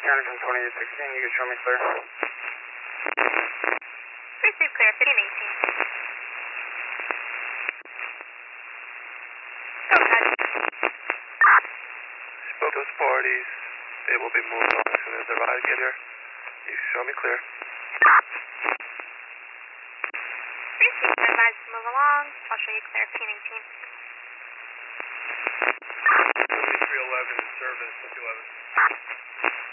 County from 2816, you can show me clear. Receive clear, 1518. Go ahead. Spoke those parties. They will be moved on as soon as the ride get here. You can show me clear. Receive, advised to move along. I'll show you clear, 1518. 2311 service, 211.